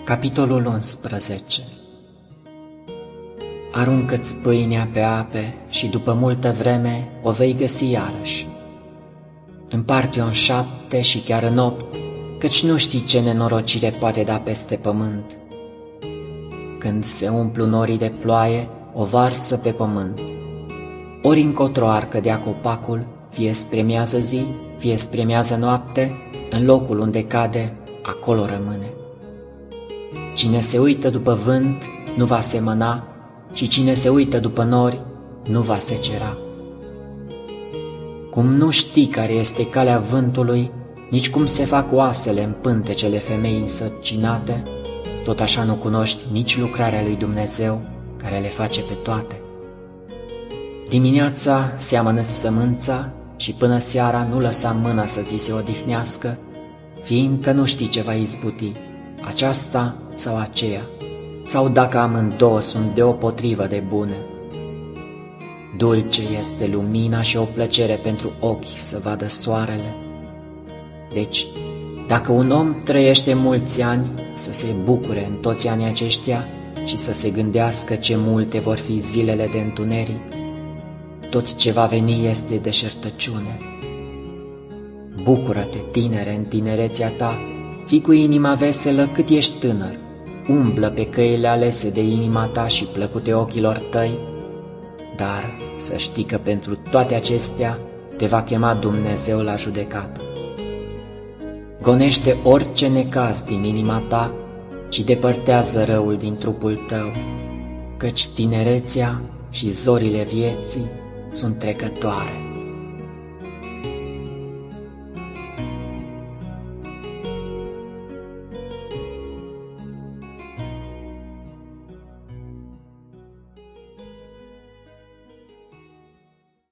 Capitolul 11. Aruncă-ți pâinea pe ape și după multă vreme o vei găsi iarăși. Împarte-o în 7 și chiar în 8, căci nu știi ce nenorocire poate da peste pământ. Când se umplu norii de ploaie, o varsă pe pământ. Ori încotro ar cădea copacul, fie spre miază zi, fie spre miază noapte, în locul unde cade, acolo rămâne. Cine se uită după vânt nu va semăna și cine se uită după nori nu va secera. Cum nu știi care este calea vântului, nici cum se fac oasele în pântecele femeii însărcinate, tot așa nu cunoști nici lucrarea lui Dumnezeu care le face pe toate. Dimineața seamănă-ți sămânța și până seara nu lăsa mâna să ți se odihnească, fiindcă nu știi ce va izbuti, aceasta sau aceea, sau dacă amândouă sunt deopotrivă de bune. Dulce este lumina și o plăcere pentru ochi să vadă soarele. Deci, dacă un om trăiește mulți ani, să se bucure în toți anii aceștia și să se gândească ce multe vor fi zilele de întuneric, tot ce va veni este deșertăciune. Bucură-te, tinere, în tinerețea ta, fii cu inima veselă cât ești tânăr, umblă pe căile alese de inima ta și plăcute ochilor tăi, dar să știi că pentru toate acestea te va chema Dumnezeu la judecată. Gonește orice necaz din inima ta și depărtează răul din trupul tău, căci tinerețea și zorile vieții sunt trecătoare.